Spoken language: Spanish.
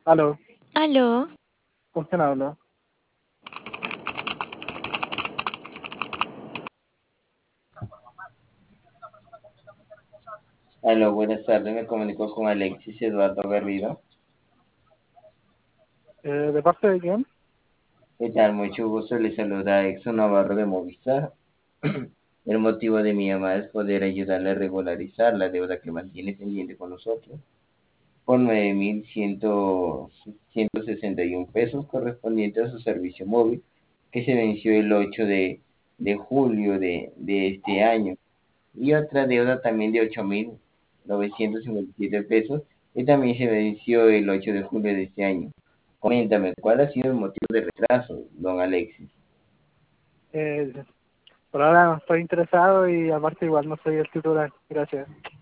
Aló, Aló, ¿con quién hablo? Aló, buenas tardes, me comunico con Alexis Eduardo Garrido. ¿De parte de quién? ¿Qué tal? Mucho gusto, le saluda Exxon Navarro de Movistar. El motivo de mi llamada es poder ayudarle a regularizar la deuda que mantiene pendiente con nosotros por 9.161 pesos correspondiente a su servicio móvil que se venció el 8 de julio de este año. Y otra deuda también de 8.957 pesos que también se venció el 8 de julio de este año. Coméntame, ¿cuál ha sido el motivo de retraso, don Alexis? Por ahora no estoy interesado y aparte igual no soy el titular. Gracias.